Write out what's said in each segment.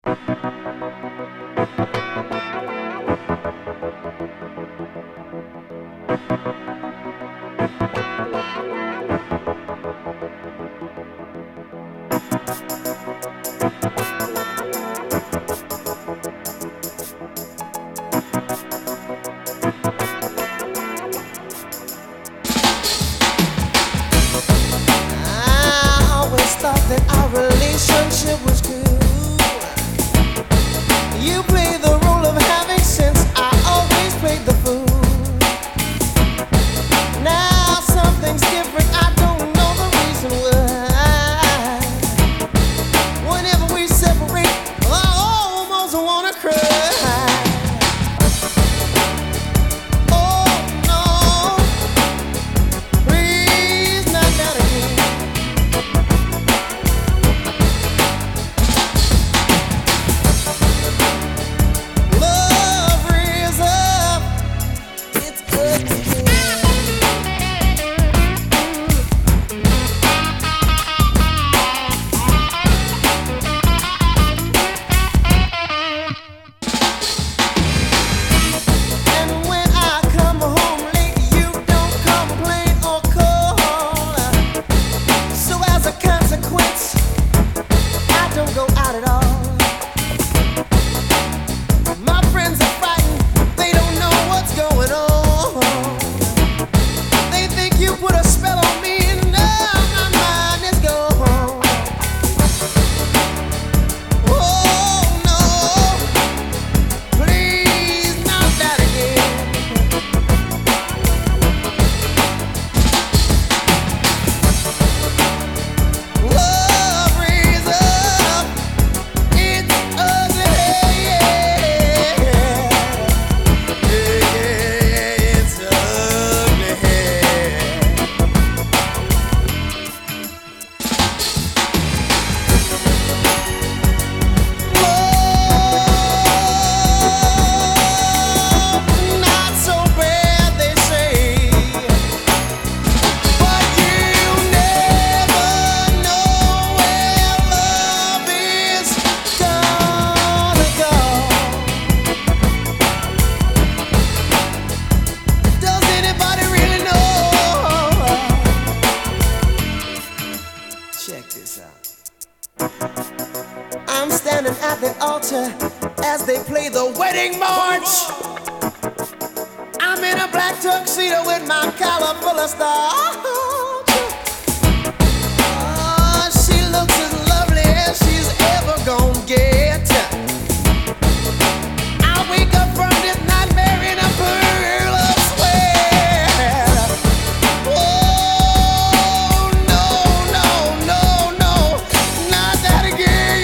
I always thought that our relationship was good. You play the role of having sense, I always played the fool. Now something's different, I don't know the reason why. Whenever we separate, I almost wanna cry. Oh no, please not that again. Love rears up its ugly head. And when I come home late, you don't complain or call. So as a consequence, I don't go out at all. My friends are frightened, they don't know what's going on. They think you put a spell on me and now my mind is gone. Oh no, please not that again. Love rears up its ugly head. Yeah, its ugly head. Love, not so bad, they say. But you never know where love is gonna go. Does anybody really know? Check this out. I'm standing at the altar as they play the wedding march. I'm in a black tuxedo with my collar full of stars. Oh, she looks as lovely as she's ever gonna get. I wake up from this nightmare in a pearl of sweat. Oh no, no, no, no, not that again.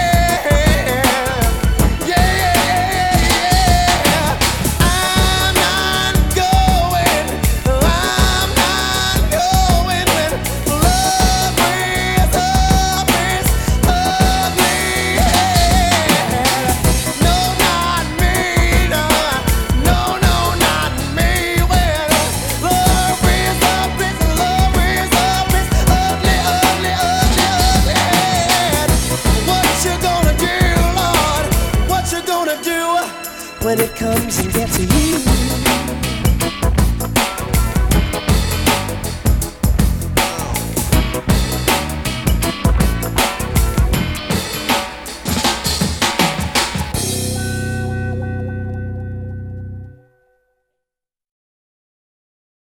Yeah. I'm not going when love rears up its ugly head. No, not me, no, not me. When love rears up its ugly head. What you gonna do, Lord? What you gonna do when it comes and gets you?